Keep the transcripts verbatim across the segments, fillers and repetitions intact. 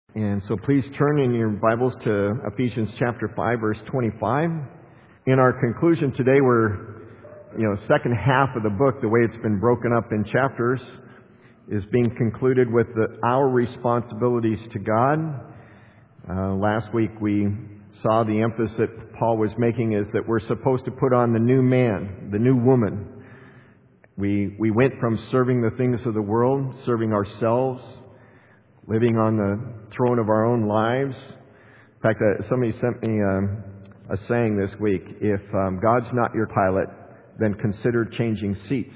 And so please turn in your Bibles to Ephesians chapter five, verse twenty-five. In our conclusion today, we're, you know, second half of the book, the way it's been broken up in chapters, is being concluded with the, our responsibilities to God. Uh, last week we saw the emphasis that Paul was making is that we're supposed to put on the new man, the new woman. We, we went from serving the things of the world, serving ourselves, living on the throne of our own lives. In fact, uh, somebody sent me um, a saying this week: if um, God's not your pilot, then consider changing seats.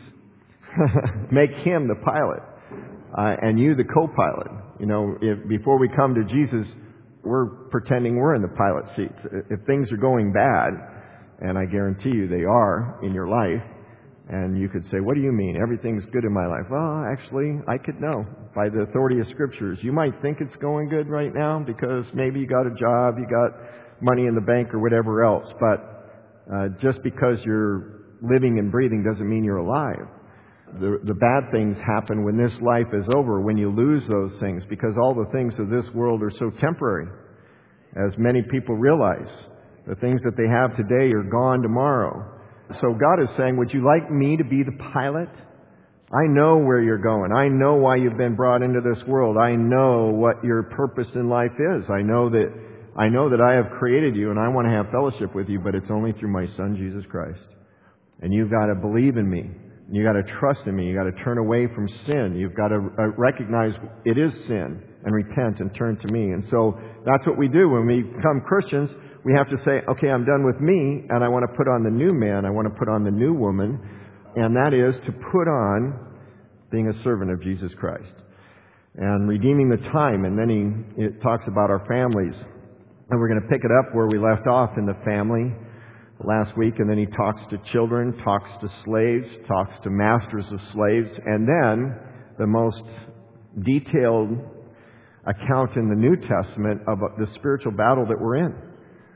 Make Him the pilot, uh, and you the co-pilot. You know, if before we come to Jesus, we're pretending we're in the pilot seat. If things are going bad, and I guarantee you they are in your life, and you could say, what do you mean? Everything's good in my life. Well, actually, I could know by the authority of Scriptures. You might think it's going good right now because maybe you got a job, you got money in the bank or whatever else. But uh, just because you're living and breathing doesn't mean you're alive. The, the bad things happen when this life is over, when you lose those things, because all the things of this world are so temporary, as many people realize. The things that they have today are gone tomorrow. So God is saying, would you like me to be the pilot? I know where you're going. I know why you've been brought into this world. I know what your purpose in life is. I know that I know that I have created you and I want to have fellowship with you, but it's only through my Son, Jesus Christ. And you've got to believe in me. You got to trust in me. You got to turn away from sin. You've got to uh, recognize it is sin and repent and turn to me. And so that's what we do when we become Christians. We have to say, okay, I'm done with me, and I want to put on the new man. I want to put on the new woman, and that is to put on being a servant of Jesus Christ and redeeming the time. And then he it talks about our families, and we're going to pick it up where we left off in the family last week. And then he talks to children, talks to slaves, talks to masters of slaves, and then the most detailed account in the New Testament of the spiritual battle that we're in.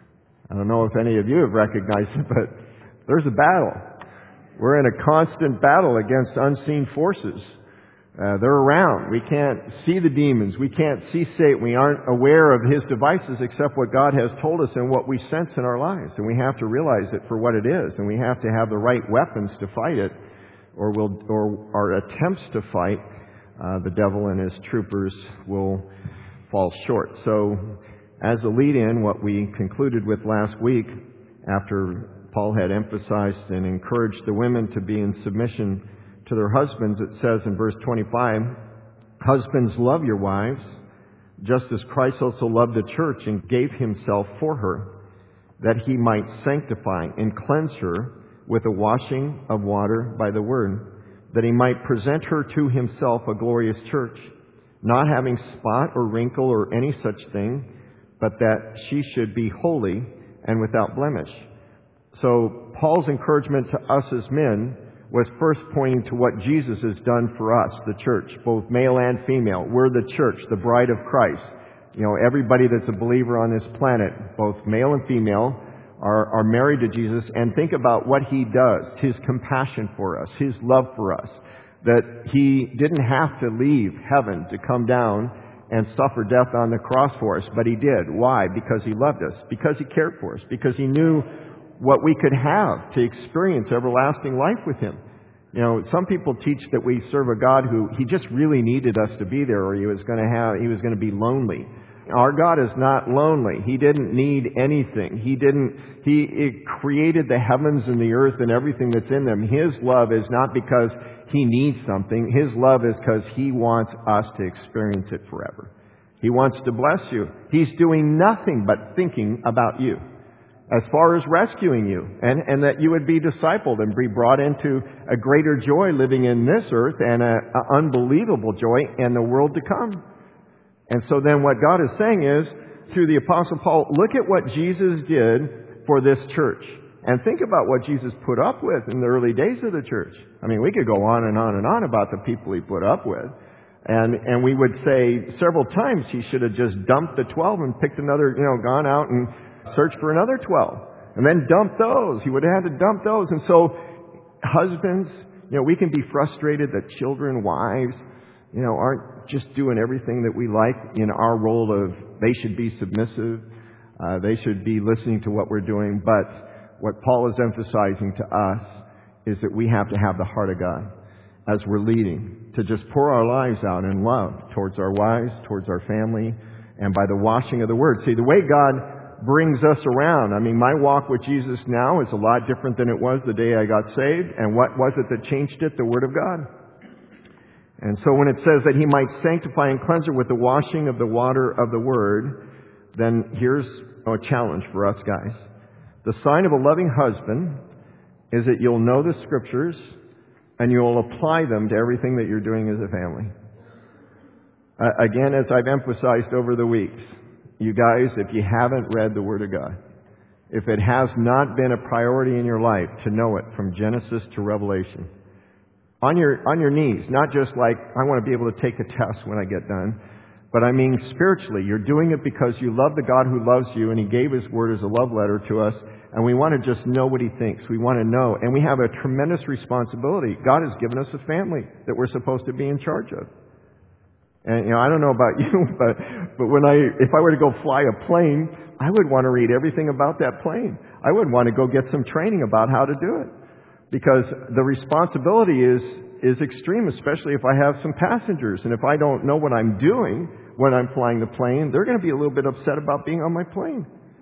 I don't know if any of you have recognized it, but there's a battle. We're in a constant battle against unseen forces. Uh, they're around. We can't see the demons. We can't see Satan. We aren't aware of his devices except what God has told us and what we sense in our lives. And we have to realize it for what it is. And we have to have the right weapons to fight it, or we'll, or our attempts to fight uh, the devil and his troopers will fall short. So, as a lead-in, what we concluded with last week, after Paul had emphasized and encouraged the women to be in submission to their husbands, it says in verse twenty-five, husbands, love your wives, just as Christ also loved the church and gave himself for her, that he might sanctify and cleanse her with a washing of water by the word, that he might present her to himself a glorious church, not having spot or wrinkle or any such thing, but that she should be holy and without blemish. So Paul's encouragement to us as men was first pointing to what Jesus has done for us, the church, both male and female. We're the church, the bride of Christ. You know, everybody that's a believer on this planet, both male and female, are, are married to Jesus. And think about what He does, His compassion for us, His love for us, that He didn't have to leave heaven to come down and suffer death on the cross for us, but He did. Why? Because He loved us, because He cared for us, because He knew what we could have to experience everlasting life with Him. You know, some people teach that we serve a God who He just really needed us to be there, or He was going to have, He was going to be lonely. Our God is not lonely. He didn't need anything. He didn't, He it created the heavens and the earth and everything that's in them. His love is not because He needs something. His love is because He wants us to experience it forever. He wants to bless you. He's doing nothing but thinking about you as far as rescuing you, and, and that you would be discipled and be brought into a greater joy living in this earth and an unbelievable joy in the world to come. And so then what God is saying is, through the Apostle Paul, look at what Jesus did for this church. And think about what Jesus put up with in the early days of the church. I mean, we could go on and on and on about the people He put up with. And and we would say several times He should have just dumped the twelve and picked another, you know, gone out and searched for another twelve. And then dumped those. He would have had to dump those. And so, husbands, you know, we can be frustrated that children, wives, you know, aren't just doing everything that we like in our role of they should be submissive, uh, they should be listening to what we're doing. But what Paul is emphasizing to us is that we have to have the heart of God as we're leading, to just pour our lives out in love towards our wives, towards our family, and by the washing of the Word. See, the way God brings us around, I mean, my walk with Jesus now is a lot different than it was the day I got saved. And what was it that changed it? The Word of God. And so when it says that He might sanctify and cleanse her with the washing of the water of the Word, then here's a challenge for us guys. The sign of a loving husband is that you'll know the Scriptures and you'll apply them to everything that you're doing as a family. Uh, again, as I've emphasized over the weeks, you guys, if you haven't read the Word of God, if it has not been a priority in your life to know it from Genesis to Revelation, on your on your knees, not just like, I want to be able to take a test when I get done, but I mean spiritually, you're doing it because you love the God who loves you, and He gave His Word as a love letter to us, and we want to just know what He thinks. We want to know, and we have a tremendous responsibility. God has given us a family that we're supposed to be in charge of. And, you know, I don't know about you, but, but when I, if I were to go fly a plane, I would want to read everything about that plane. I would want to go get some training about how to do it. Because the responsibility is, is extreme, especially if I have some passengers. And if I don't know what I'm doing when I'm flying the plane, they're going to be a little bit upset about being on my plane.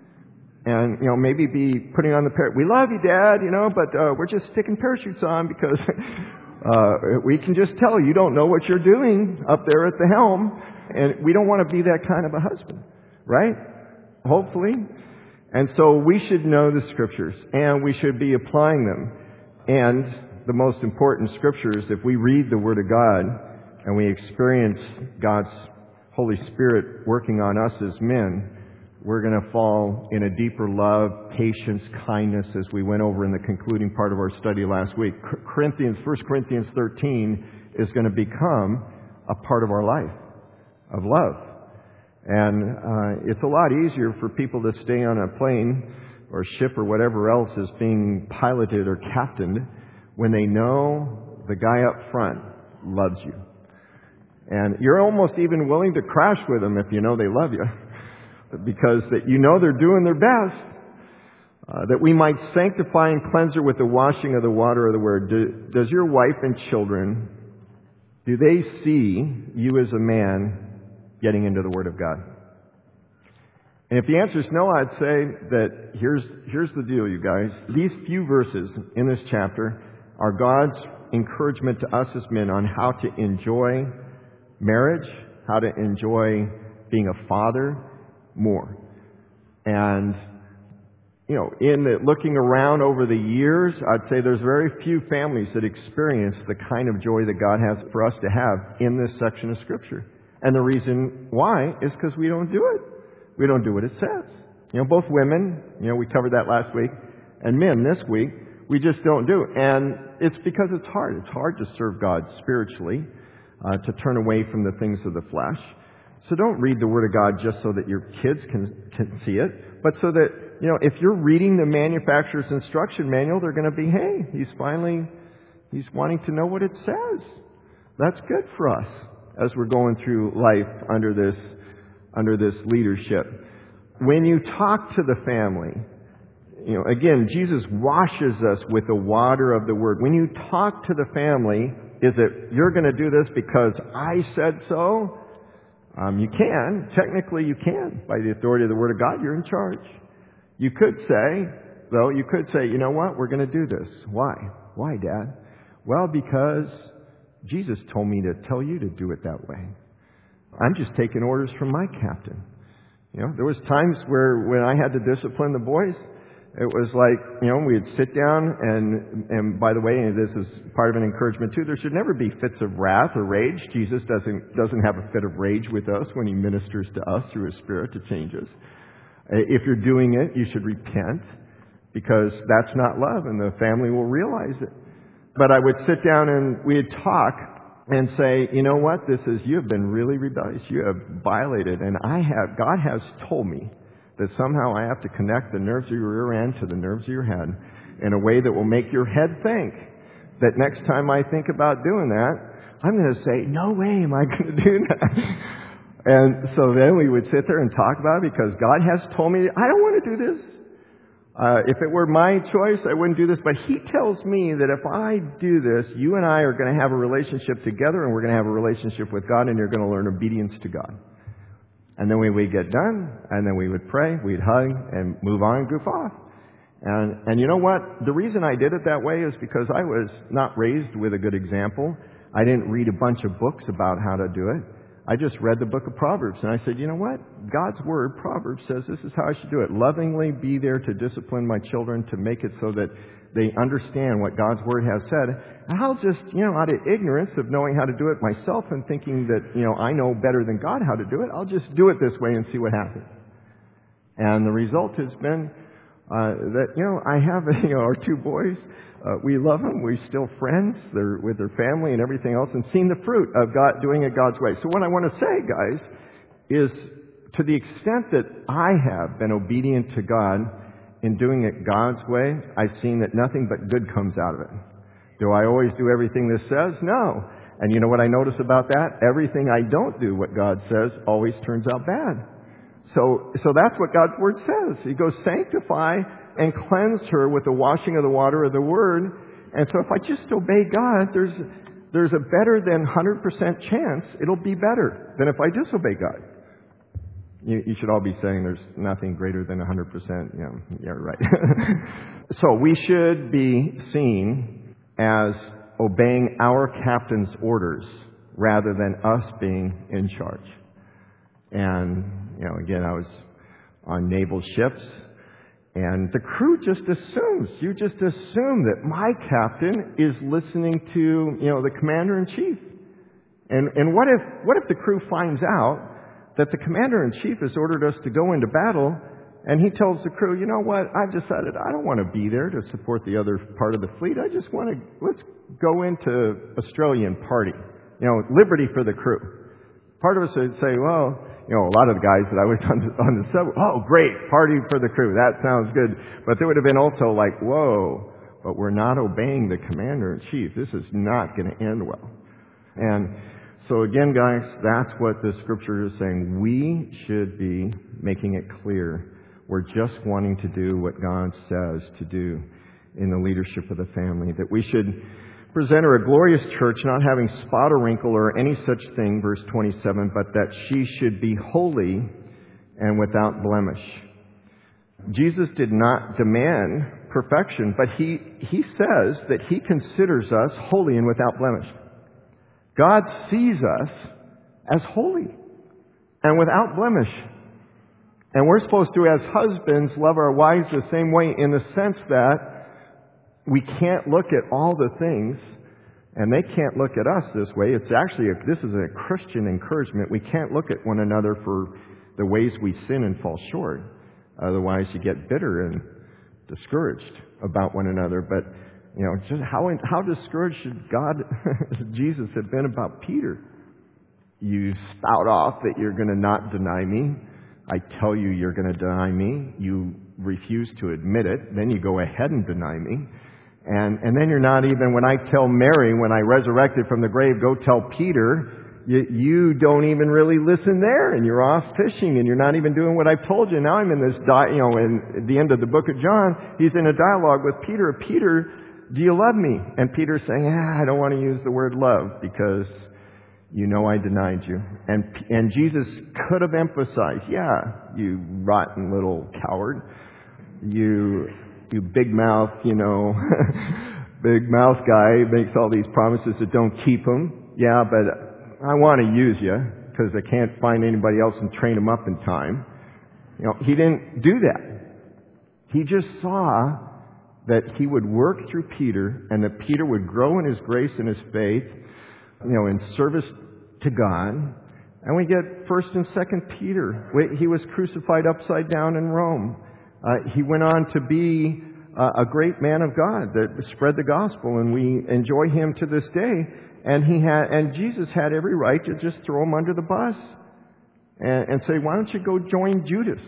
And, you know, maybe be putting on the par- we love you, Dad, you know, but uh, we're just sticking parachutes on because uh, we can just tell you don't know what you're doing up there at the helm. And we don't want to be that kind of a husband, right? Hopefully. And so we should know the Scriptures, and we should be applying them. And the most important Scriptures, if we read the Word of God and we experience God's Holy Spirit working on us as men, we're going to fall in a deeper love, patience, kindness, as we went over in the concluding part of our study last week. Corinthians, First Corinthians thirteen is going to become a part of our life of love. And uh, it's a lot easier for people to stay on a plane or ship or whatever else is being piloted or captained when they know the guy up front loves you. And you're almost even willing to crash with them if you know they love you, because that you know they're doing their best, uh, that we might sanctify and cleanse her with the washing of the water of the Word. Do, does your wife and children, do they see you as a man getting into the Word of God? And if the answer is no, I'd say that here's, here's the deal, you guys. These few verses in this chapter are God's encouragement to us as men on how to enjoy marriage, how to enjoy being a father more. And, you know, in the, looking around over the years, I'd say there's very few families that experience the kind of joy that God has for us to have in this section of Scripture. And the reason why is because we don't do it. We don't do what it says. You know, both women, you know, we covered that last week, and men this week, we just don't do it. And it's because it's hard. It's hard to serve God spiritually, uh, to turn away from the things of the flesh. So don't read the Word of God just so that your kids can, can see it, but so that, you know, if you're reading the manufacturer's instruction manual, they're going to be, hey, he's finally, he's wanting to know what it says. That's good for us as we're going through life under this under this leadership. When you talk to the family, you know, again, Jesus washes us with the water of the Word. When you talk to the family, is it, you're going to do this because I said so? Um, you can. Technically, you can. By the authority of the Word of God, you're in charge. You could say, though, you could say, you know what? We're going to do this. Why? Why, Dad? Well, because Jesus told me to tell you to do it that way. I'm just taking orders from my captain. You know, there was times where when I had to discipline the boys, it was like, you know, we'd sit down and, and by the way, and this is part of an encouragement too, there should never be fits of wrath or rage. Jesus doesn't, doesn't have a fit of rage with us when He ministers to us through His Spirit to change us. If you're doing it, you should repent, because that's not love, and the family will realize it. But I would sit down and we'd talk and say, you know what, this is, you have been really rebellious. You have violated, and I have, God has told me that somehow I have to connect the nerves of your rear end to the nerves of your head in a way that will make your head think that next time I think about doing that, I'm going to say, no way am I going to do that. And so then we would sit there and talk about it because God has told me, I don't want to do this. Uh, if it were my choice, I wouldn't do this. But He tells me that if I do this, you and I are going to have a relationship together and we're going to have a relationship with God and you're going to learn obedience to God. And then we would get done and then we would pray, we'd hug and move on and goof off. And, and you know what? The reason I did it that way is because I was not raised with a good example. I didn't read a bunch of books about how to do it. I just read the book of Proverbs, and I said, you know what? God's Word, Proverbs, says this is how I should do it. Lovingly be there to discipline my children, to make it so that they understand what God's Word has said. And I'll just, you know, out of ignorance of knowing how to do it myself and thinking that, you know, I know better than God how to do it, I'll just do it this way and see what happens. And the result has been uh, that, you know, I have, you know, our two boys. Uh, we love them. We're still friends. They're with their family and everything else, and seeing the fruit of God doing it God's way. So what I want to say, guys, is to the extent that I have been obedient to God in doing it God's way, I've seen that nothing but good comes out of it. Do I always do everything this says? No. And you know what I notice about that? Everything I don't do what God says always turns out bad. So, so that's what God's Word says. He goes, sanctify and cleanse her with the washing of the water of the Word. And so if I just obey God, there's there's a better than one hundred percent chance it'll be better than if I disobey God. You, you should all be saying there's nothing greater than one hundred percent. Yeah, yeah, right. So we should be seen as obeying our captain's orders rather than us being in charge. And, you know, again, I was on naval ships. And the crew just assumes, you just assume that my captain is listening to, you know, the commander-in-chief. And, and what if, what if the crew finds out that the commander-in-chief has ordered us to go into battle, and he tells the crew, you know what, I've decided I don't want to be there to support the other part of the fleet. I just want to, let's go into Australia and party. You know, liberty for the crew. Part of us would say, well, you know, a lot of the guys that I was on the, on the sub, oh, great, party for the crew. That sounds good. But there would have been also like, whoa, but we're not obeying the commander-in-chief. This is not going to end well. And so again, guys, that's what the Scripture is saying. We should be making it clear we're just wanting to do what God says to do in the leadership of the family. That we should present her a glorious church, not having spot or wrinkle or any such thing, verse twenty-seven, but that she should be holy and without blemish. Jesus did not demand perfection, but he, he says that He considers us holy and without blemish. God sees us as holy and without blemish. And we're supposed to, as husbands, love our wives the same way, in the sense that we can't look at all the things, and they can't look at us this way. It's actually, a, this is a Christian encouragement. We can't look at one another for the ways we sin and fall short. Otherwise, you get bitter and discouraged about one another. But, you know, just how, how discouraged should God, Jesus, have been about Peter? You spout off that you're going to not deny me. I tell you you're going to deny me. You refuse to admit it. Then you go ahead and deny me. And, and then you're not even, when I tell Mary, when I resurrected from the grave, go tell Peter, you, you don't even really listen there, and you're off fishing, and you're not even doing what I've told you. Now I'm in this, di- you know, in at the end of the book of John, he's in a dialogue with Peter. Peter, do you love me? And Peter's saying, ah, I don't want to use the word love because you know I denied you. And, and Jesus could have emphasized, yeah, you rotten little coward. You... You big mouth, you know, big mouth guy makes all these promises that don't keep them. Yeah, but I want to use you because I can't find anybody else and train them up in time. You know, he didn't do that. He just saw that he would work through Peter and that Peter would grow in his grace and his faith, you know, in service to God. And we get First and Second Peter. He was crucified upside down in Rome. Uh, he went on to be uh, a great man of God that spread the gospel, and we enjoy him to this day. And he had, and Jesus had every right to just throw him under the bus and, and say, "Why don't you go join Judas?"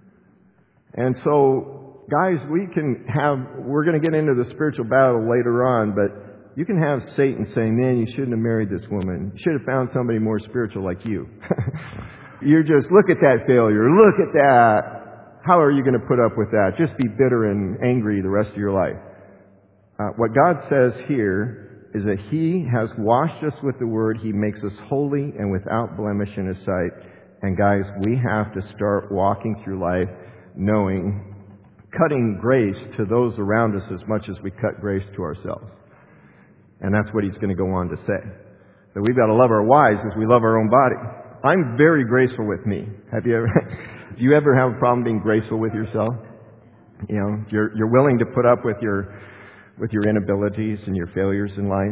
And so, guys, we can have. We're going to get into the spiritual battle later on, but You can have Satan saying, man, you shouldn't have married this woman. You should have found somebody more spiritual like you. You're just, look at that failure. Look at that. How are you going to put up with that? Just be bitter and angry the rest of your life. Uh, what God says here is that He has washed us with the Word. He makes us holy and without blemish in His sight. And guys, we have to start walking through life knowing, cutting grace to those around us as much as we cut grace to ourselves. And that's what He's going to go on to say. That we've got to love our wives as we love our own body. I'm very graceful with me. Have you ever, do you ever have a problem being graceful with yourself? You know, you're, you're willing to put up with your, with your inabilities and your failures in life.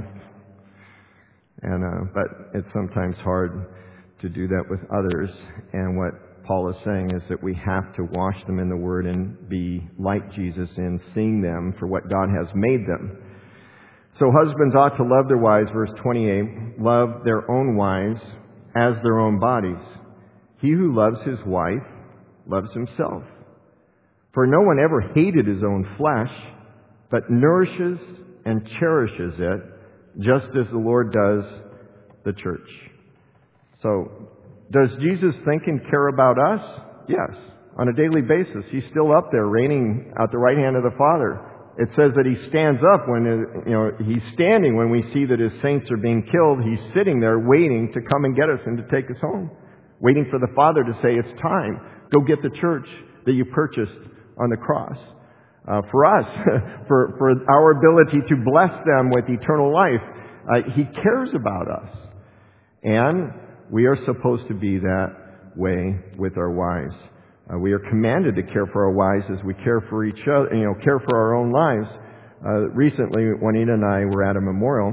And, uh, but it's sometimes hard to do that with others. And what Paul is saying is that we have to wash them in the Word and be like Jesus in seeing them for what God has made them. So husbands ought to love their wives, verse twenty-eight, love their own wives as their own bodies. He who loves his wife loves himself. For no one ever hated his own flesh, but nourishes and cherishes it, just as the Lord does the church. So, does Jesus think and care about us? Yes. On a daily basis. He's still up there reigning at the right hand of the Father. It says that He stands up when, you know, He's standing when we see that His saints are being killed. He's sitting there waiting to come and get us and to take us home. Waiting for the Father to say, it's time. Go get the church that you purchased on the cross. Uh, for us, for, for our ability to bless them with eternal life, uh, He cares about us. And we are supposed to be that way with our wives. Uh, we are commanded to care for our wives as we care for each other, you know, care for our own lives. Uh, recently, Juanita and I were at a memorial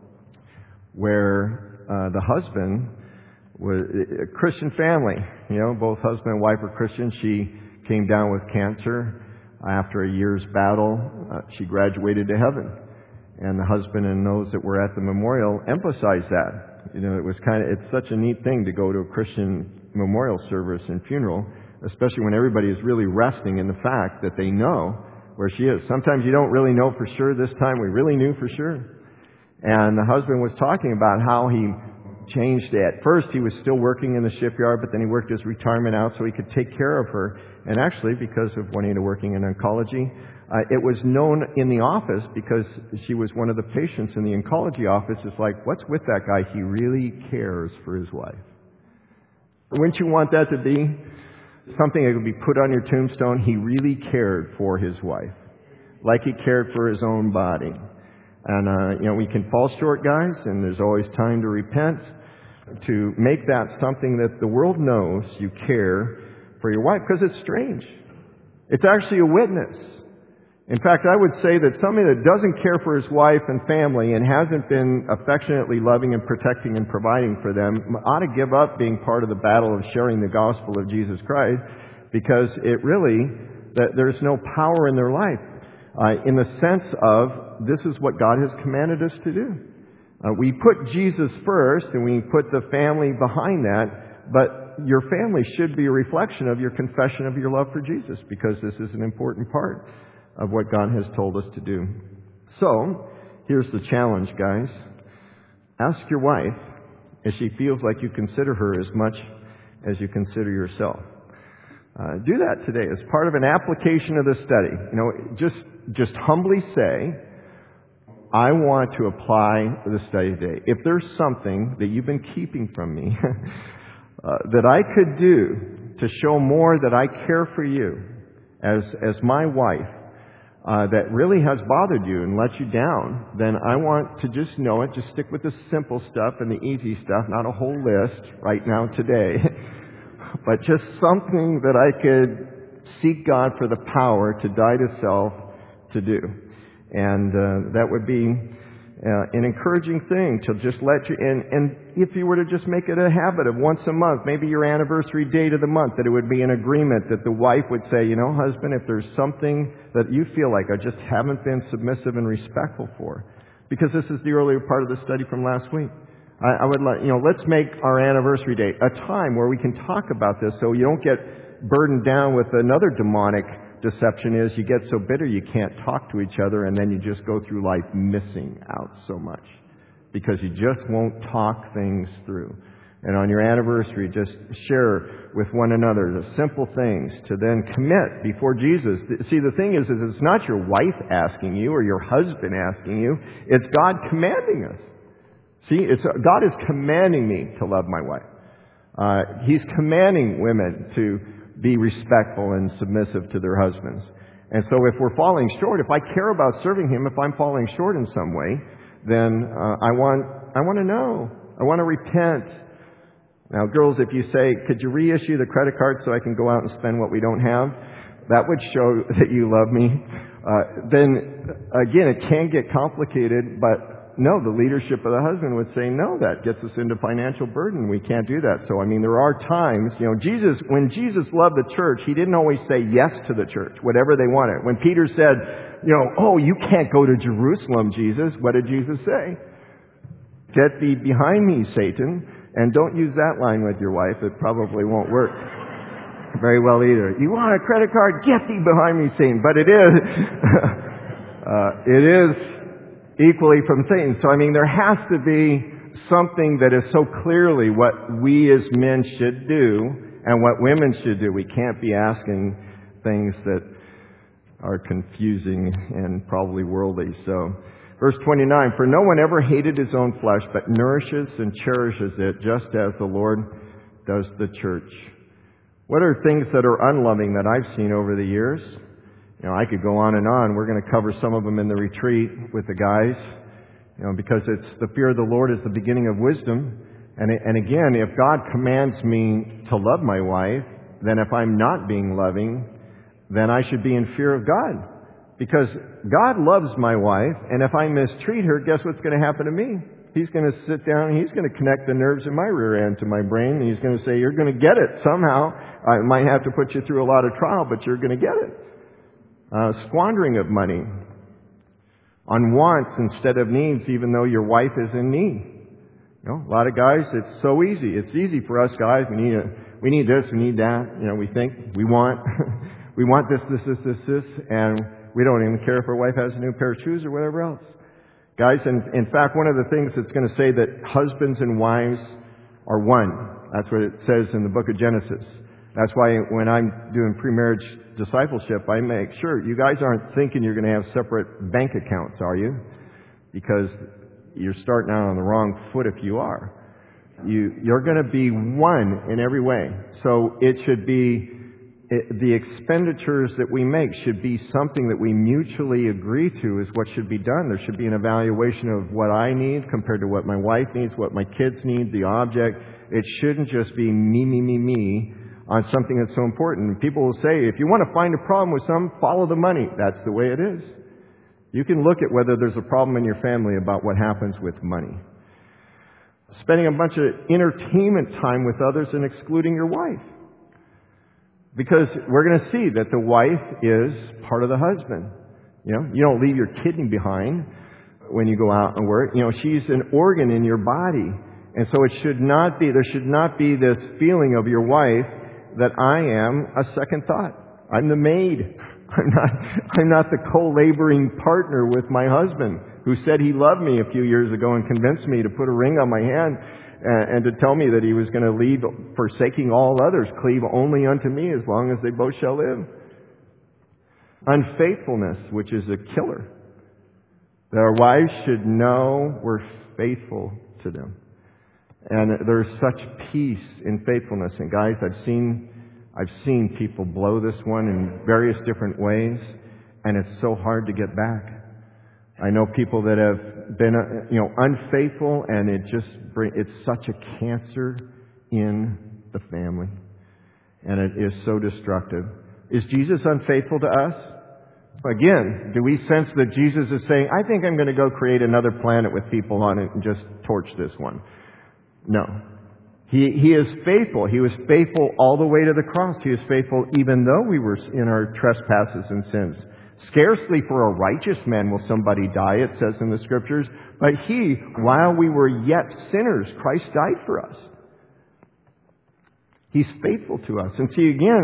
where uh, the husband was a Christian family. You know, both husband and wife are Christian. She came down with cancer. After a year's battle, uh, she graduated to heaven. And the husband and those that were at the memorial emphasized that. You know, it was kind of, it's such a neat thing to go to a Christian memorial service and funeral, especially when everybody is really resting in the fact that they know where she is. Sometimes you don't really know for sure. This time we really knew for sure. And the husband was talking about how he changed it. At first he was still working in the shipyard, but then he worked his retirement out so he could take care of her. And actually, because of Juanita working in oncology, uh, it was known in the office, because she was one of the patients in the oncology office, is like, what's with that guy? He really cares for his wife. Wouldn't you want that to be something that would be put on your tombstone? He really cared for his wife, like he cared for his own body. And, uh, you know, we can fall short, guys, and there's always time to repent, to make that something that the world knows you care for your wife, because it's strange. It's actually a witness. In fact, I would say that somebody that doesn't care for his wife and family and hasn't been affectionately loving and protecting and providing for them ought to give up being part of the battle of sharing the gospel of Jesus Christ, because it really, that there's no power in their life. Uh, in the sense of, this is what God has commanded us to do. Uh, we put Jesus first, and we put the family behind that, but your family should be a reflection of your confession of your love for Jesus, because this is an important part of what God has told us to do. So, here's the challenge, guys. Ask your wife if she feels like you consider her as much as you consider yourself. Uh, do that today as part of an application of the study. You know, just just humbly say, I want to apply the study today. If there's something that you've been keeping from me uh, that I could do to show more that I care for you as as my wife, uh, that really has bothered you and let you down, then I want to just know it. Just stick with the simple stuff and the easy stuff, not a whole list right now today. But just something that I could seek God for the power to die to self to do. And uh, that would be uh, an encouraging thing to just let you in. And if you were to just make it a habit of once a month, maybe your anniversary date of the month, that it would be an agreement that the wife would say, you know, husband, if there's something that you feel like I just haven't been submissive and respectful for, because this is the earlier part of the study from last week. I would like, you know, let's make our anniversary date a time where we can talk about this, so you don't get burdened down with another demonic deception is you get so bitter you can't talk to each other, and then you just go through life missing out so much because you just won't talk things through. And on your anniversary, just share with one another the simple things to then commit before Jesus. See, the thing is, is it's not your wife asking you or your husband asking you. It's God commanding us. See, it's God is commanding me to love my wife. Uh, he's commanding women to be respectful and submissive to their husbands. And so if we're falling short, if I care about serving Him, if I'm falling short in some way, then uh, I want I want to know. I want to repent. Now, girls, if you say, could you reissue the credit card so I can go out and spend what we don't have? That would show that you love me. Uh, then, again, it can get complicated, but no, the leadership of the husband would say, no, that gets us into financial burden. We can't do that. So, I mean, there are times, you know, Jesus, when Jesus loved the church, He didn't always say yes to the church, whatever they wanted. When Peter said, you know, oh, you can't go to Jerusalem, Jesus, what did Jesus say? Get thee behind me, Satan. And don't use that line with your wife. It probably won't work very well either. You want a credit card? Get thee behind me, Satan. But it is, uh, it is equally from Satan. So, I mean, there has to be something that is so clearly what we as men should do and what women should do. We can't be asking things that are confusing and probably worldly. So, verse twenty-nine, for no one ever hated his own flesh, but nourishes and cherishes it, just as the Lord does the church. What are things that are unloving that I've seen over the years? You know, I could go on and on. We're going to cover some of them in the retreat with the guys, you know, because it's the fear of the Lord is the beginning of wisdom. And, and again, if God commands me to love my wife, then if I'm not being loving, then I should be in fear of God. Because God loves my wife, and if I mistreat her, guess what's going to happen to me? He's going to sit down and He's going to connect the nerves in my rear end to my brain, and He's going to say, you're going to get it somehow. I might have to put you through a lot of trial, but you're going to get it. Uh, squandering of money on wants instead of needs, even though your wife is in need. You know, a lot of guys, it's so easy. It's easy for us guys. We need a, we need this, we need that. You know, we think we want, we want this, this, this, this, this, and we don't even care if our wife has a new pair of shoes or whatever else. Guys, in, in fact, one of the things that's going to say that husbands and wives are one. That's what it says in the book of Genesis. That's why when I'm doing pre-marriage discipleship, I make sure you guys aren't thinking you're going to have separate bank accounts, are you? Because you're starting out on the wrong foot if you are. You, you're going to be one in every way. So it should be It, the expenditures that we make should be something that we mutually agree to is what should be done. There should be an evaluation of what I need compared to what my wife needs, what my kids need, the object. It shouldn't just be me, me, me, me on something that's so important. People will say, if you want to find a problem with some, follow the money. That's the way it is. You can look at whether there's a problem in your family about what happens with money. Spending a bunch of entertainment time with others and excluding your wife. Because we're going to see that the wife is part of the husband. You know, you don't leave your kidney behind when you go out and work. You know, she's an organ in your body. And so it should not be, there should not be this feeling of your wife that I am a second thought. I'm the maid. I'm not, I'm not the co-laboring partner with my husband who said he loved me a few years ago and convinced me to put a ring on my hand and to tell me that he was going to leave, forsaking all others, cleave only unto me as long as they both shall live. Unfaithfulness, which is a killer. That our wives should know we're faithful to them. And there's such peace in faithfulness. And guys, I've seen, I've seen people blow this one in various different ways, and it's so hard to get back. I know people that have been, you know, unfaithful, and it just bring, it's such a cancer in the family. And it is so destructive. Is Jesus unfaithful to us? Again, do we sense that Jesus is saying, I think I'm going to go create another planet with people on it and just torch this one? No. He, he is faithful. He was faithful all the way to the cross. He was faithful even though we were in our trespasses and sins. Scarcely for a righteous man will somebody die, it says in the Scriptures. But He, while we were yet sinners, Christ died for us. He's faithful to us. And see, again,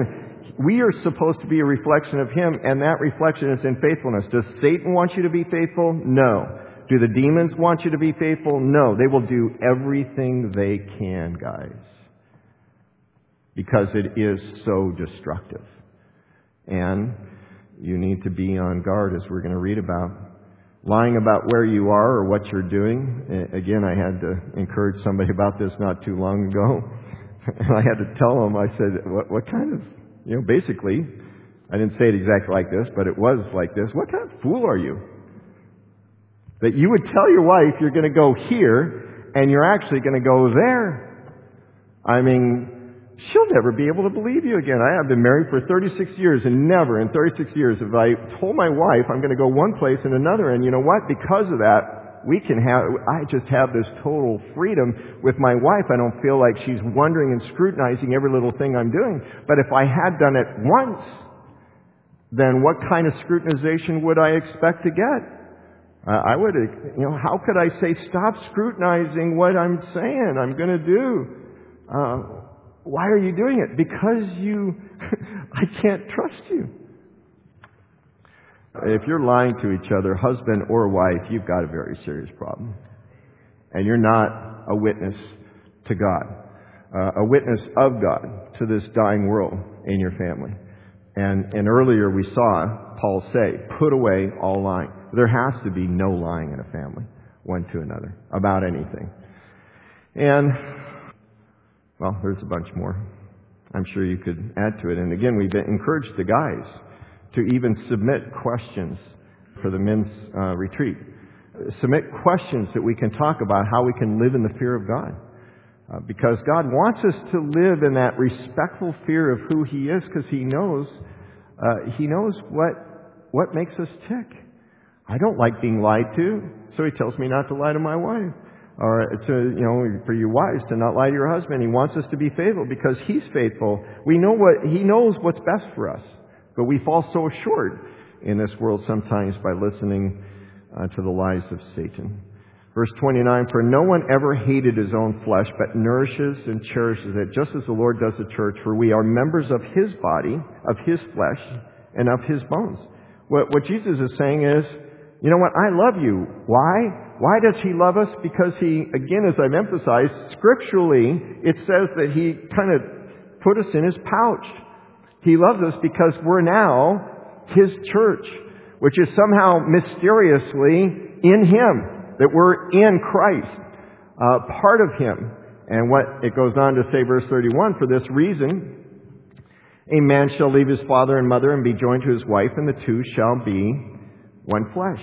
We are supposed to be a reflection of Him, and that reflection is in faithfulness. Does Satan want you to be faithful? No. Do the demons want you to be faithful? No. They will do everything they can, guys, because it is so destructive. And you need to be on guard, as we're going to read about. Lying about where you are or what you're doing. Again, I had to encourage somebody about this not too long ago. And I had to tell them, I said, what, what kind of, you know, basically, I didn't say it exactly like this, but it was like this. What kind of fool are you? That you would tell your wife you're going to go here and you're actually going to go there. I mean, she'll never be able to believe you again. I have been married for thirty-six years, and never in thirty-six years have I told my wife I'm going to go one place and another. And you know what? Because of that, we can have, I just have this total freedom with my wife. I don't feel like she's wondering and scrutinizing every little thing I'm doing. But if I had done it once, then what kind of scrutinization would I expect to get? Uh, I would, you know, how could I say, stop scrutinizing what I'm saying I'm going to do? Uh, why are you doing it? Because you, I can't trust you. If you're lying to each other, husband or wife, you've got a very serious problem. And you're not a witness to God, uh, a witness of God to this dying world in your family. And, and earlier we saw Paul say, put away all lying. There has to be no lying in a family, one to another, about anything. And, well, there's a bunch more. I'm sure you could add to it. And again, we've encouraged the guys to even submit questions for the men's uh, retreat. Submit questions that we can talk about how we can live in the fear of God. Uh, because God wants us to live in that respectful fear of who He is, because He knows, uh, He knows what, what makes us tick. I don't like being lied to, so He tells me not to lie to my wife. Or to, you know, for you wives to not lie to your husband. He wants us to be faithful because He's faithful. We know what, He knows what's best for us. But we fall so short in this world sometimes by listening uh, to the lies of Satan. Verse twenty-nine, for no one ever hated his own flesh, but nourishes and cherishes it, just as the Lord does the church, for we are members of His body, of His flesh, and of His bones. What, what Jesus is saying is, you know what, I love you. Why? Why does He love us? Because He, again, as I've emphasized, scripturally, it says that He kind of put us in His pouch. He loves us because we're now His church, which is somehow mysteriously in Him. That we're in Christ, uh, part of Him. And what it goes on to say, verse thirty-one, for this reason, a man shall leave his father and mother and be joined to his wife, and the two shall be one flesh.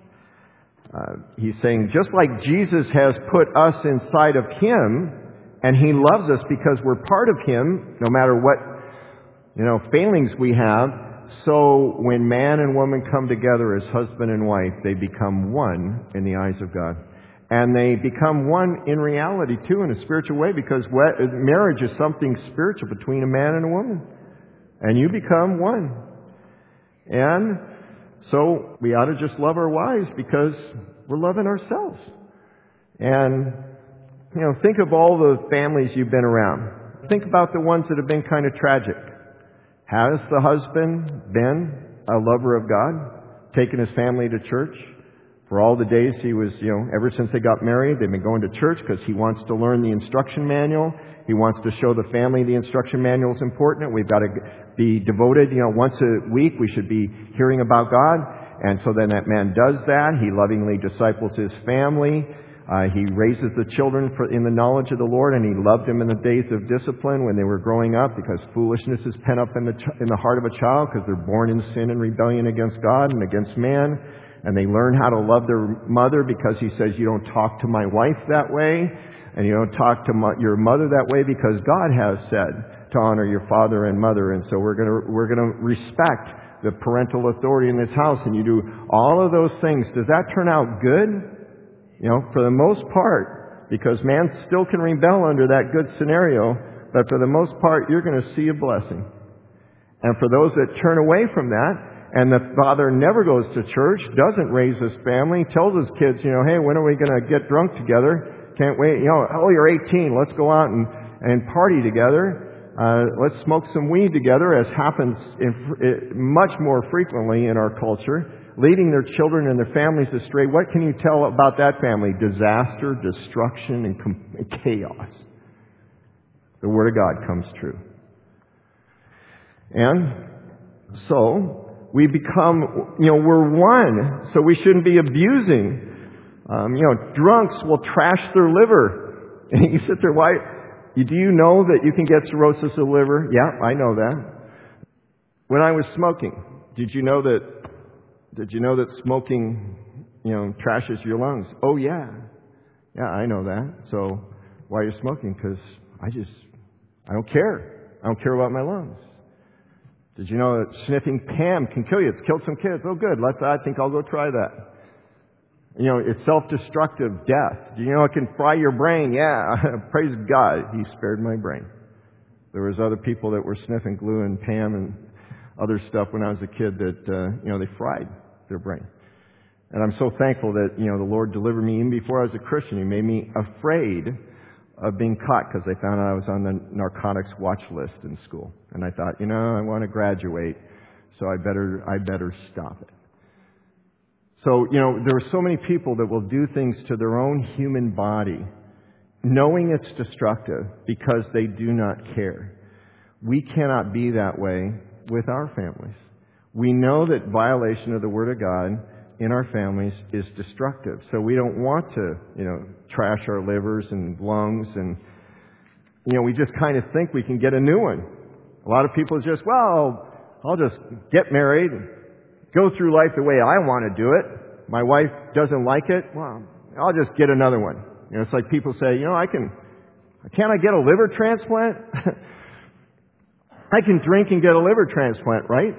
Uh, he's saying, just like Jesus has put us inside of Him, and He loves us because we're part of Him, no matter what, you know, failings we have, so when man and woman come together as husband and wife, they become one in the eyes of God. And they become one in reality, too, in a spiritual way, because marriage is something spiritual between a man and a woman. And you become one. And so we ought to just love our wives because we're loving ourselves. And, you know, think of all the families you've been around. Think about the ones that have been kind of tragic. Has the husband been a lover of God, taken his family to church? For all the days he was, you know, ever since they got married, they've been going to church because he wants to learn the instruction manual. He wants to show the family the instruction manual is important. We've got to be devoted, you know, once a week we should be hearing about God. And so then that man does that. He lovingly disciples his family. Uh, he raises the children for, in the knowledge of the Lord, and he loved them in the days of discipline when they were growing up, because foolishness is pent up in the ch- in the heart of a child because they're born in sin and rebellion against God and against man. And they learn how to love their mother because he says, you don't talk to my wife that way, and you don't talk to mo- your mother that way, because God has said to honor your father and mother. And so we're going to we're going to respect the parental authority in this house, and you do all of those things. Does that turn out good? You know, for the most part, because man still can rebel under that good scenario, but for the most part, you're going to see a blessing. And for those that turn away from that, and the father never goes to church, doesn't raise his family, tells his kids, you know, hey, when are we going to get drunk together? Can't wait. You know, oh, you're eighteen. Let's go out and, and party together. Uh, let's smoke some weed together, as happens in, much more frequently in our culture. Leading their children and their families astray. What can you tell about that family? Disaster, destruction, and, com- and chaos. The Word of God comes true. And so, we become, you know, we're one, so we shouldn't be abusing. Um, you know, drunks will trash their liver. And you sit there, why? Do you know that you can get cirrhosis of the liver? Yeah, I know that. When I was smoking, did you know that, did you know that smoking, you know, trashes your lungs? Oh, yeah. Yeah, I know that. So, why are you smoking? Because I just, I don't care. I don't care about my lungs. Did you know that sniffing Pam can kill you? It's killed some kids. Oh, good. Let's, I think I'll go try that. You know, it's self-destructive death. Do you know it can fry your brain? Yeah. Praise God. He spared my brain. There was other people that were sniffing glue and Pam and other stuff when I was a kid that, uh, you know, they fried their brain. And I'm so thankful that, you know, the Lord delivered me even before I was a Christian. He made me afraid of being caught because they found out I was on the narcotics watch list in school. And I thought, you know, I want to graduate, so I better, I better stop it. So, you know, there are so many people that will do things to their own human body, knowing it's destructive because they do not care. We cannot be that way with our families. We know that violation of the Word of God in our families is destructive. So we don't want to, you know, trash our livers and lungs and, you know, we just kind of think we can get a new one. A lot of people just, well, I'll just get married, go through life the way I want to do it. My wife doesn't like it. Well, I'll just get another one. You know, it's like people say, you know, I can, can't I get a liver transplant? I can drink and get a liver transplant, right?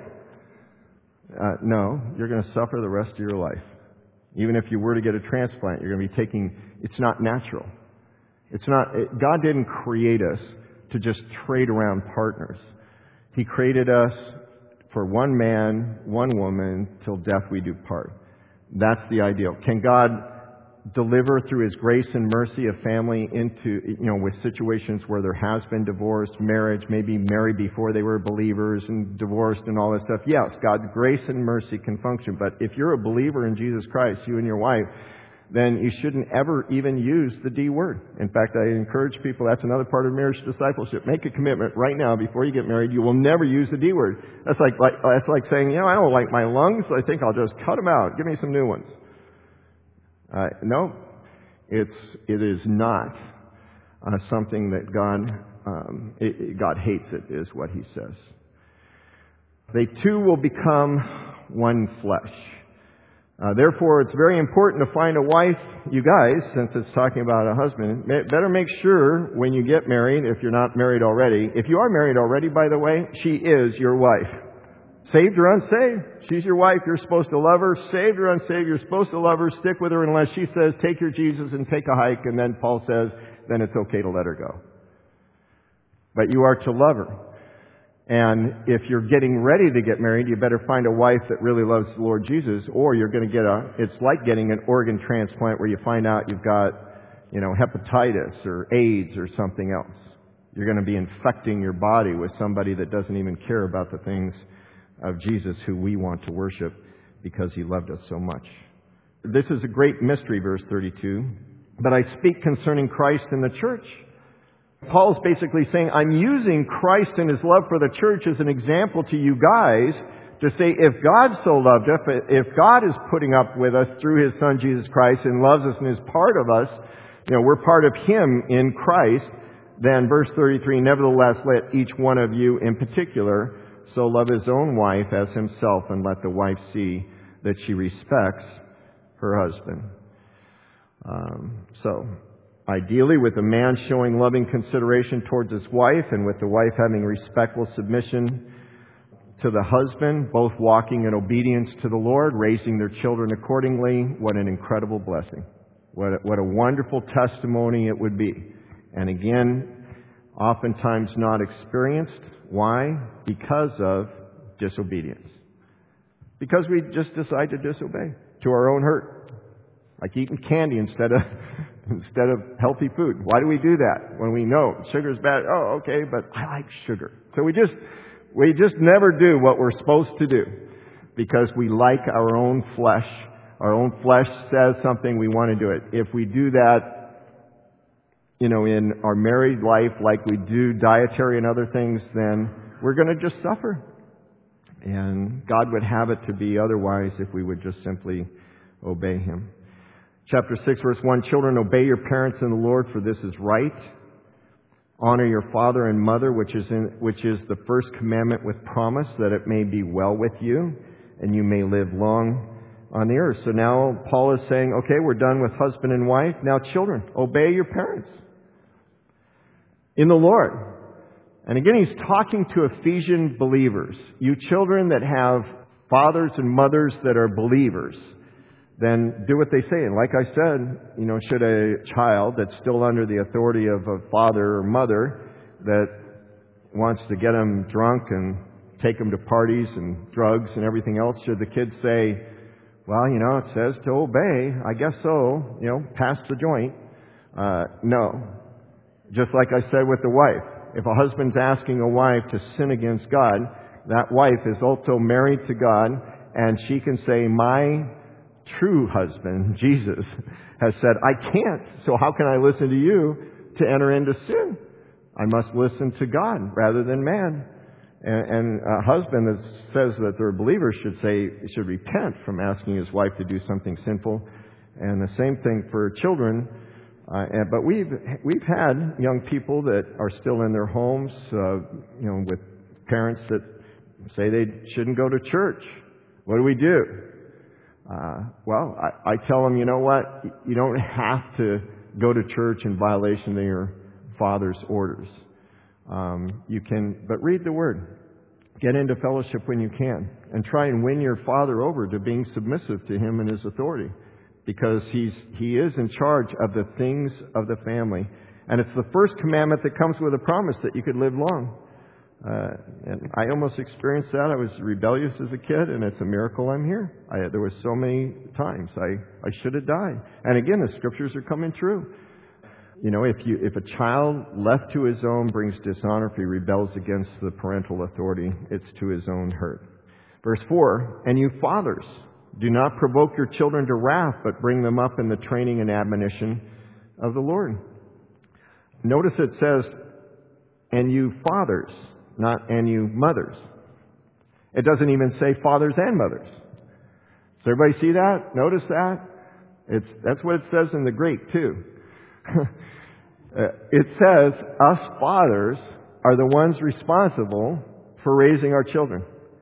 Uh, no, you're going to suffer the rest of your life. Even if you were to get a transplant, you're going to be taking, it's not natural. It's not, it, God didn't create us to just trade around partners. He created us for one man, one woman, till death we do part. That's the ideal. Can God deliver through His grace and mercy a family into, you know, with situations where there has been divorce, marriage, maybe married before they were believers and divorced and all that stuff? Yes, God's grace and mercy can function. But if you're a believer in Jesus Christ, you and your wife, then you shouldn't ever even use the D word. In fact, I encourage people, that's another part of marriage discipleship. Make a commitment right now before you get married. You will never use the D word. That's like, like that's like saying, you know, I don't like my lungs. I think I'll just cut them out. Give me some new ones. Uh, no, it's it is not uh, something that God um, it, it, God hates. It is what He says. They two will become one flesh. Uh, therefore, it's very important to find a wife, you guys, since it's talking about a husband. Better make sure when you get married, if you're not married already. If you are married already, by the way, she is your wife. Saved or unsaved, she's your wife. You're supposed to love her. Saved or unsaved, you're supposed to love her. Stick with her unless she says, take your Jesus and take a hike. And then Paul says, then it's okay to let her go. But you are to love her. And if you're getting ready to get married, you better find a wife that really loves the Lord Jesus, or you're going to get a, it's like getting an organ transplant where you find out you've got, you know, hepatitis or AIDS or something else. You're going to be infecting your body with somebody that doesn't even care about the things of Jesus, who we want to worship because He loved us so much. This is a great mystery, verse thirty-two. But I speak concerning Christ and the church. Paul's basically saying, I'm using Christ and His love for the church as an example to you guys to say, if God so loved us, if God is putting up with us through His Son Jesus Christ and loves us and is part of us, you know, we're part of Him in Christ, then verse thirty-three, nevertheless, let each one of you in particular so love his own wife as himself, and let the wife see that she respects her husband. Um, so, ideally, with the man showing loving consideration towards his wife, and with the wife having respectful submission to the husband, both walking in obedience to the Lord, raising their children accordingly, what an incredible blessing. What a, what a wonderful testimony it would be. And again, oftentimes not experienced. Why? Because of disobedience. Because we just decide to disobey to our own hurt. Like eating candy instead of instead of healthy food. Why do we do that? When we know sugar's bad, oh, okay, but I like sugar. So we just, we just never do what we're supposed to do because we like our own flesh. Our own flesh says something, we want to do it. If we do that, you know, in our married life like we do dietary and other things, then we're going to just suffer. And God would have it to be otherwise if we would just simply obey Him. Chapter six, verse one, children, obey your parents in the Lord, for this is right. Honor your father and mother, which is in, which is the first commandment with promise, that it may be well with you, and you may live long on the earth. So now Paul is saying, okay, we're done with husband and wife. Now children, obey your parents in the Lord. And again, he's talking to Ephesian believers. You children that have fathers and mothers that are believers, then do what they say. And like I said, you know, should a child that's still under the authority of a father or mother that wants to get them drunk and take them to parties and drugs and everything else, should the kids say, well, you know, it says to obey, I guess so, you know, pass the joint? Uh, no. Just like I said with the wife. If a husband's asking a wife to sin against God, that wife is also married to God, and she can say, my true husband, Jesus, has said, I can't, so how can I listen to you to enter into sin? I must listen to God rather than man. And, and a husband that says that they're believers should say, should repent from asking his wife to do something sinful. And the same thing for children. Uh, and, but we've we've had young people that are still in their homes, uh, you know, with parents that say they shouldn't go to church. What do we do? Uh, well, I, I tell them, you know what? You don't have to go to church in violation of your father's orders. Um, you can, but read the Word. Get into fellowship when you can, and try and win your father over to being submissive to him and his authority, because he's he is in charge of the things of the family, and it's the first commandment that comes with a promise that you could live long. Uh, and I almost experienced that. I was rebellious as a kid, and it's a miracle I'm here. I, there was so many times I I should have died, and again, the scriptures are coming true. You know, if you if a child left to his own brings dishonor, if he rebels against the parental authority, it's to his own hurt. Verse four, and you fathers, do not provoke your children to wrath, but bring them up in the training and admonition of the Lord. Notice it says, and you fathers, not and you mothers. It doesn't even say fathers and mothers. Does everybody see that? Notice that? It's that's what it says in the Greek too. It says, us fathers are the ones responsible for raising our children.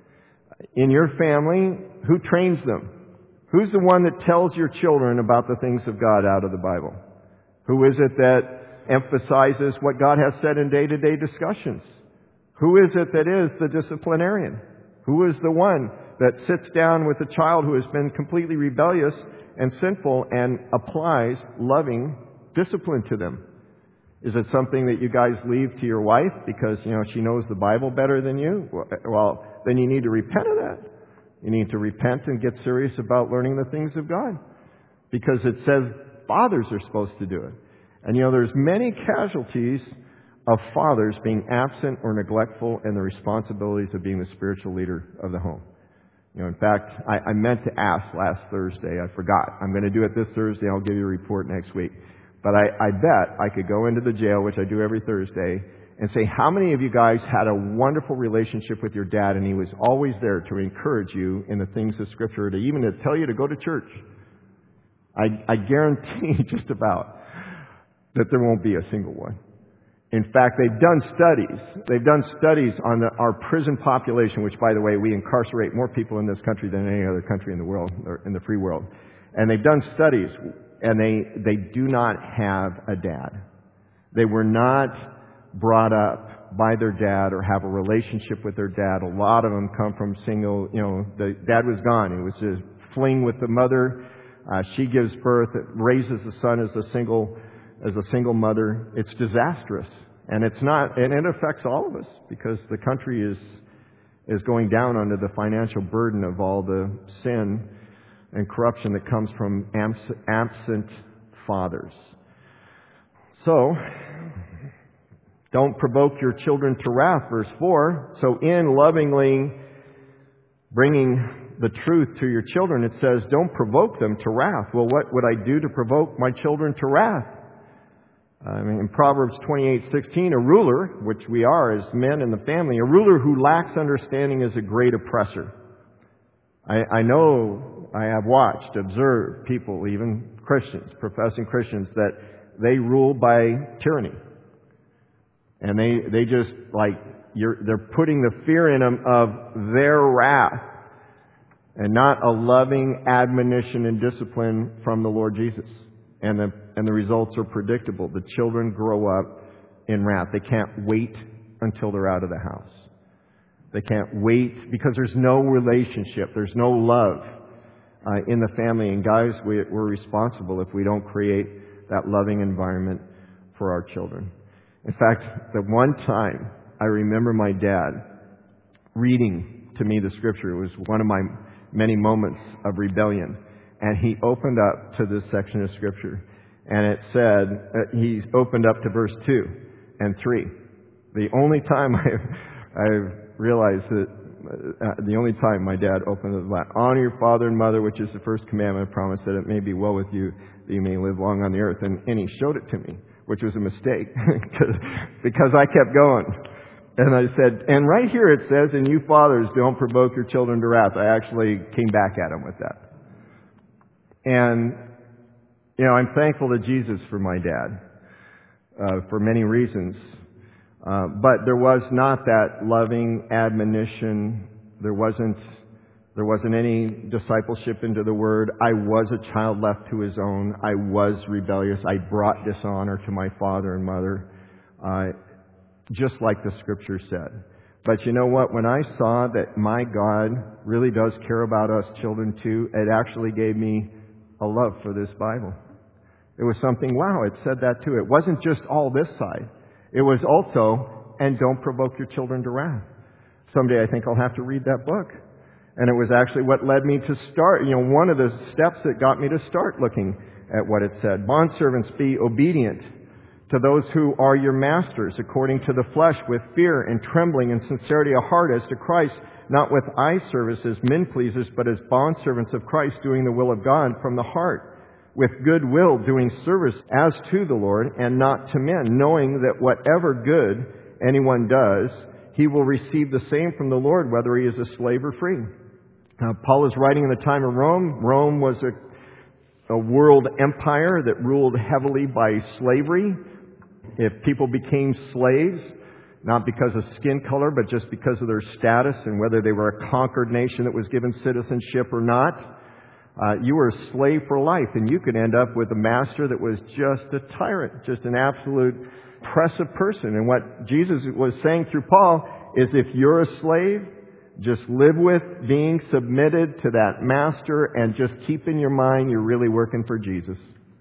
In your family, who trains them? Who's the one that tells your children about the things of God out of the Bible? Who is it that emphasizes what God has said in day-to-day discussions? Who is it that is the disciplinarian? Who is the one that sits down with a child who has been completely rebellious and sinful and applies loving discipline to them? Is it something that you guys leave to your wife because, you know, she knows the Bible better than you? Well, then you need to repent of that. You need to repent and get serious about learning the things of God, because it says fathers are supposed to do it. And, you know, there's many casualties of fathers being absent or neglectful in the responsibilities of being the spiritual leader of the home. You know, in fact, I, I meant to ask last Thursday. I forgot. I'm going to do it this Thursday. I'll give you a report next week. But I, I bet I could go into the jail, which I do every Thursday, and say, how many of you guys had a wonderful relationship with your dad, and he was always there to encourage you in the things of Scripture, to even to tell you to go to church? I, I guarantee just about that there won't be a single one. In fact, they've done studies. They've done studies on the, our prison population, which, by the way, we incarcerate more people in this country than any other country in the world, or in the free world. And they've done studies, and they, they do not have a dad. They were not brought up by their dad or have a relationship with their dad. A lot of them come from single, you know, the dad was gone. It was a fling with the mother. Uh, she gives birth, raises the son as a single as a single mother. It's disastrous. And it's not, and it affects all of us, because the country is is going down under the financial burden of all the sin and corruption that comes from absent fathers. So, don't provoke your children to wrath, verse four. So in lovingly bringing the truth to your children, it says, don't provoke them to wrath. Well, what would I do to provoke my children to wrath? I mean, in Proverbs twenty-eight sixteen, a ruler, which we are as men in the family, a ruler who lacks understanding is a great oppressor. I, I know, I have watched, observed people, even Christians, professing Christians, that they rule by tyranny. And they, they just, like, you're, they're putting the fear in them of their wrath and not a loving admonition and discipline from the Lord Jesus. And the, and the results are predictable. The children grow up in wrath. They can't wait until they're out of the house. They can't wait because there's no relationship. There's no love uh, in the family. And guys, we, we're responsible if we don't create that loving environment for our children. In fact, the one time I remember my dad reading to me the Scripture, it was one of my many moments of rebellion. And he opened up to this section of Scripture. And it said, uh, he opened up to verse two and three. The only time I've, I've realized that, uh, the only time my dad opened the Bible, honor your father and mother, which is the first commandment, I promise that it may be well with you, that you may live long on the earth. And, and he showed it to me, which was a mistake, because I kept going. And I said, and right here it says, and you fathers don't provoke your children to wrath. I actually came back at him with that. And, you know, I'm thankful to Jesus for my dad, uh, for many reasons. Uh, but there was not that loving admonition. There wasn't, there wasn't any discipleship into the Word. I was a child left to his own. I was rebellious. I brought dishonor to my father and mother, uh, just like the Scripture said. But you know what? When I saw that my God really does care about us children too, it actually gave me a love for this Bible. It was something, wow, it said that too. It wasn't just all this side. It was also, and don't provoke your children to wrath. Someday I think I'll have to read that book. And it was actually what led me to start, you know, one of the steps that got me to start looking at what it said. Bondservants, be obedient to those who are your masters, according to the flesh, with fear and trembling and sincerity of heart as to Christ, not with eye service as men pleasers, but as bondservants of Christ, doing the will of God from the heart, with good will, doing service as to the Lord and not to men, knowing that whatever good anyone does, he will receive the same from the Lord, whether he is a slave or free. Uh, Paul is writing in the time of Rome. Rome was a, a world empire that ruled heavily by slavery. If people became slaves, not because of skin color, but just because of their status and whether they were a conquered nation that was given citizenship or not, uh, you were a slave for life. And you could end up with a master that was just a tyrant, just an absolute oppressive person. And what Jesus was saying through Paul is if you're a slave, just live with being submitted to that master and just keep in your mind you're really working for Jesus.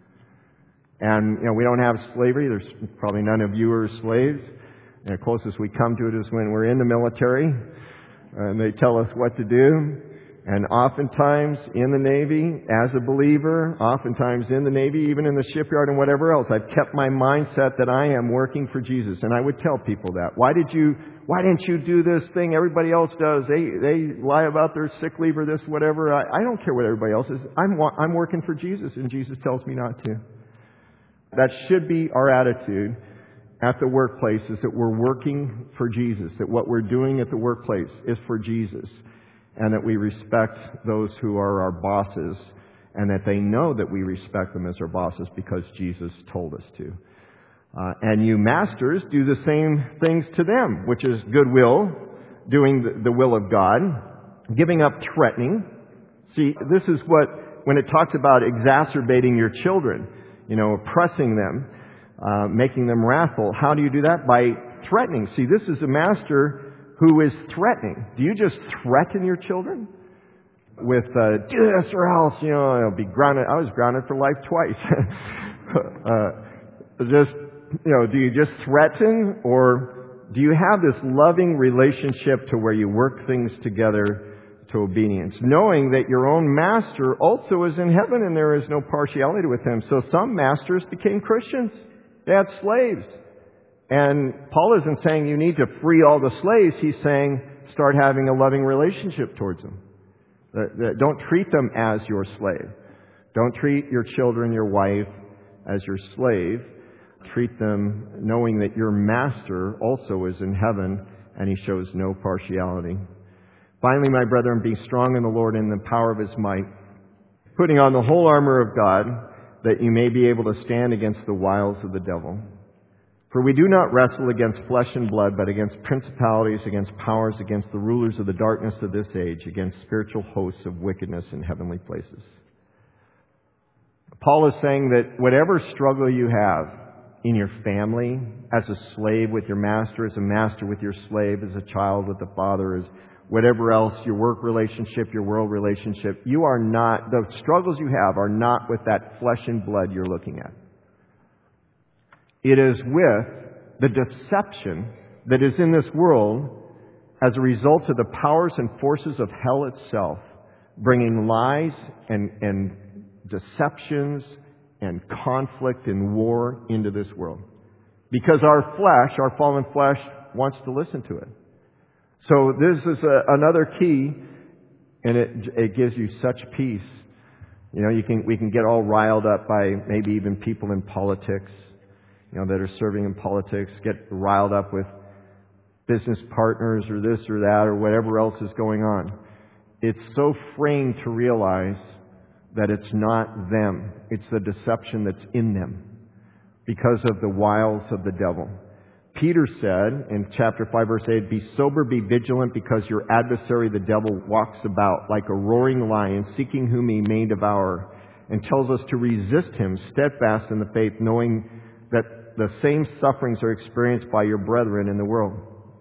And, you know, we don't have slavery. There's probably none of you are slaves. And the closest we come to it is when we're in the military and they tell us what to do. And oftentimes in the Navy, as a believer, oftentimes in the Navy, even in the shipyard and whatever else, I've kept my mindset that I am working for Jesus. And I would tell people that. Why did you, why didn't you do this thing everybody else does? They, they lie about their sick leave or this, whatever. I, I don't care what everybody else is. I'm, I'm working for Jesus and Jesus tells me not to. That should be our attitude at the workplace, is that we're working for Jesus, that what we're doing at the workplace is for Jesus, and that we respect those who are our bosses, and that they know that we respect them as our bosses because Jesus told us to. Uh, and you masters do the same things to them, which is goodwill, doing the, the will of God, giving up threatening. See, this is what, when it talks about exacerbating your children, you know, oppressing them, uh, making them wrathful. How do you do that? By threatening. See, this is a master who is threatening. Do you just threaten your children with, uh, do this or else, you know, I'll be grounded. I was grounded for life twice. uh, just, you know, do you just threaten, or do you have this loving relationship to where you work things together to obedience, knowing that your own master also is in heaven and there is no partiality with him? So some masters became Christians. They had slaves. And Paul isn't saying you need to free all the slaves. He's saying start having a loving relationship towards them. Don't treat them as your slave. Don't treat your children, your wife, as your slave. Treat them knowing that your master also is in heaven and he shows no partiality. Finally, my brethren, be strong in the Lord and in the power of his might, putting on the whole armor of God, that you may be able to stand against the wiles of the devil. For we do not wrestle against flesh and blood, but against principalities, against powers, against the rulers of the darkness of this age, against spiritual hosts of wickedness in heavenly places. Paul is saying that whatever struggle you have in your family, as a slave with your master, as a master with your slave, as a child with the father, as whatever else, your work relationship, your world relationship, you are not, the struggles you have are not with that flesh and blood you're looking at. It is with the deception that is in this world as a result of the powers and forces of hell itself, bringing lies and, and deceptions and conflict and war into this world. Because our flesh, our fallen flesh, wants to listen to it. So this is a, another key, and it, it gives you such peace. You know, you can we can get all riled up by maybe even people in politics, you know, that are serving in politics, get riled up with business partners or this or that or whatever else is going on. It's so freeing to realize that it's not them. It's the deception that's in them because of the wiles of the devil. Peter said in chapter five, verse eight, be sober, be vigilant, because your adversary, the devil, walks about like a roaring lion, seeking whom he may devour, and tells us to resist him, steadfast in the faith, knowing that the same sufferings are experienced by your brethren in the world.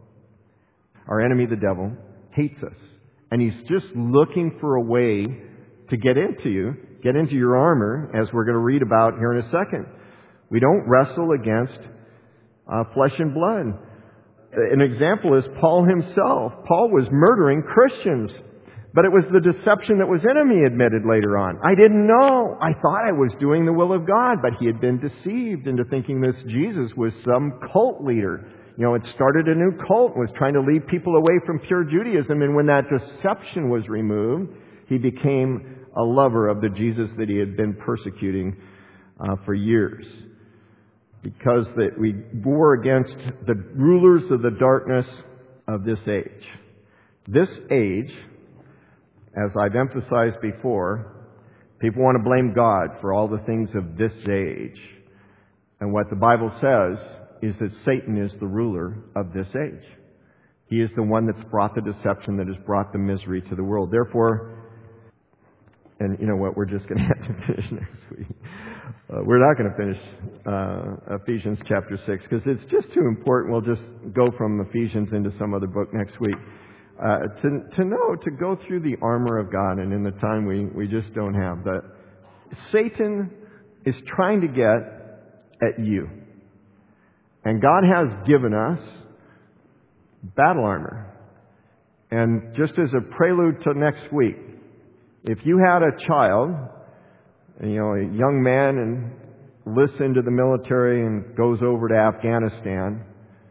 Our enemy, the devil, hates us. And he's just looking for a way to get into you, get into your armor, as we're going to read about here in a second. We don't wrestle against uh, flesh and blood. An example is Paul himself. Paul was murdering Christians. But it was the deception that was in him, he admitted later on. I didn't know. I thought I was doing the will of God. But he had been deceived into thinking this Jesus was some cult leader. You know, it started a new cult, was trying to lead people away from pure Judaism. And when that deception was removed, he became a lover of the Jesus that he had been persecuting uh, for years. Because that we war against the rulers of the darkness of this age. This age, as I've emphasized before, people want to blame God for all the things of this age. And what the Bible says is that Satan is the ruler of this age. He is the one that's brought the deception, that has brought the misery to the world. Therefore, and you know what, we're just going to have to finish next week. Uh, we're not going to finish uh, Ephesians chapter six because it's just too important. We'll just go from Ephesians into some other book next week. Uh, to, to know, to go through the armor of God, and in the time we, we just don't have. That Satan is trying to get at you. And God has given us battle armor. And just as a prelude to next week, if you had a child, you know, a young man, and enlists into the military and goes over to Afghanistan,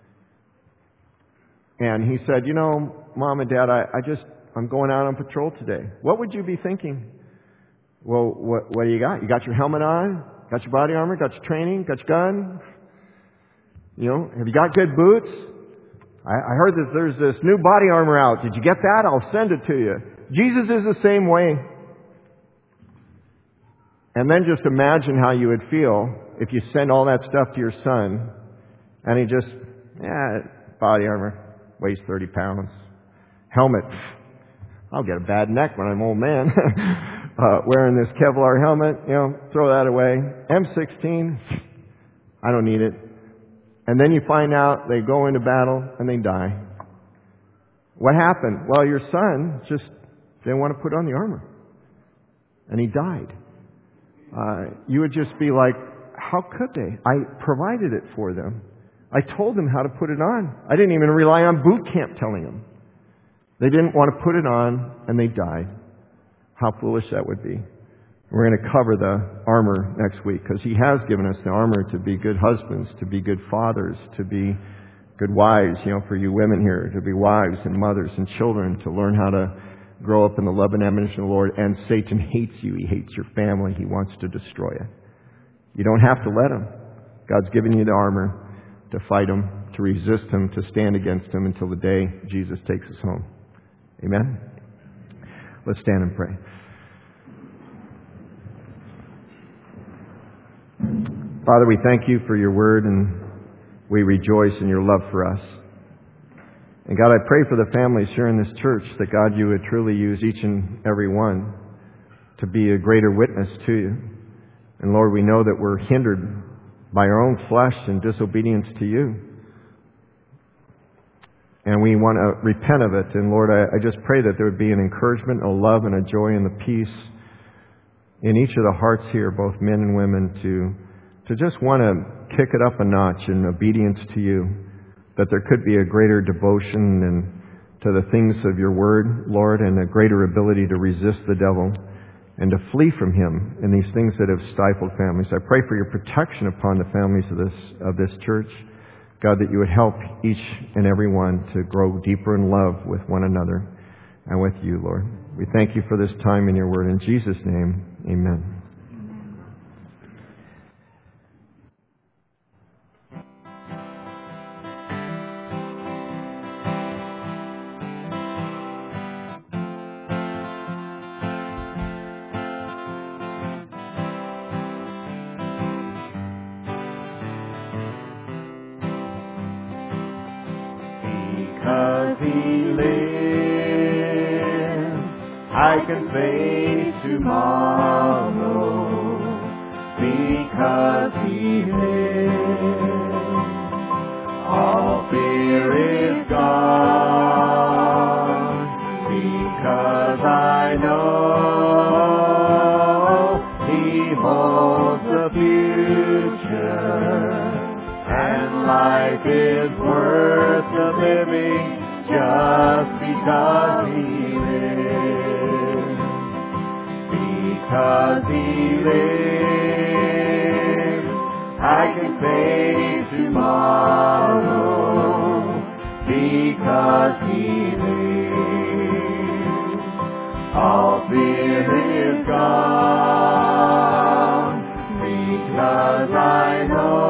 and he said, you know, Mom and Dad, I, I just, I'm going out on patrol today. What would you be thinking? Well, what, what do you got? You got your helmet on? Got your body armor? Got your training? Got your gun? You know, have you got good boots? I, I heard this, there's this new body armor out. Did you get that? I'll send it to you. Jesus is the same way. And then just imagine how you would feel if you send all that stuff to your son and he just, yeah, body armor, weighs thirty pounds. Helmet, I'll get a bad neck when I'm an old man. uh, wearing this Kevlar helmet, you know, throw that away. M sixteen, I don't need it. And then you find out they go into battle and they die. What happened? Well, your son just didn't want to put on the armor. And he died. Uh, you would just be like, how could they? I provided it for them. I told them how to put it on. I didn't even rely on boot camp telling them. They didn't want to put it on, and they died. How foolish that would be. We're going to cover the armor next week because He has given us the armor to be good husbands, to be good fathers, to be good wives, you know, for you women here, to be wives and mothers and children, to learn how to grow up in the love and admonition of the Lord. And Satan hates you. He hates your family. He wants to destroy you. You don't have to let him. God's given you the armor to fight him, to resist him, to stand against him until the day Jesus takes us home. Amen? Let's stand and pray. Father, we thank you for your word, and we rejoice in your love for us. And God, I pray for the families here in this church that, God, you would truly use each and every one to be a greater witness to you. And Lord, we know that we're hindered by our own flesh and disobedience to you. And we want to repent of it. And Lord, I, I just pray that there would be an encouragement, a love, and a joy and the peace in each of the hearts here, both men and women, to, to just want to kick it up a notch in obedience to you, that there could be a greater devotion and to the things of your word, Lord, and a greater ability to resist the devil and to flee from him and these things that have stifled families. I pray for your protection upon the families of this of this church. God, that you would help each and every one to grow deeper in love with one another and with you, Lord. We thank you for this time in your word. In Jesus' name, amen. He lives, I can face tomorrow. Because He lives, all fear is gone. Because I know He holds the future, and life is worth the living just because He lives. Because He lives, I can face tomorrow. Because He lives, all fear is gone. Because I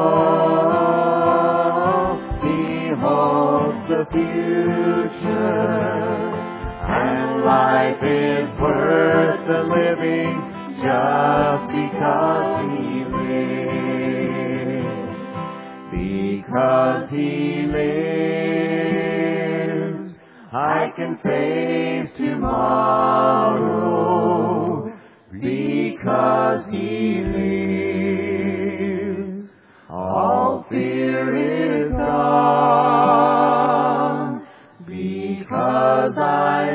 know He holds the future, and life is worth the living just because He lives. Because He lives, I can face tomorrow. Because He lives, all fear is gone. Because I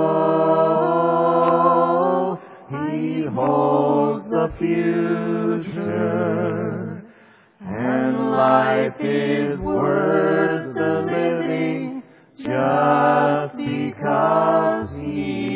know He holds the future, and life is worth the living just because He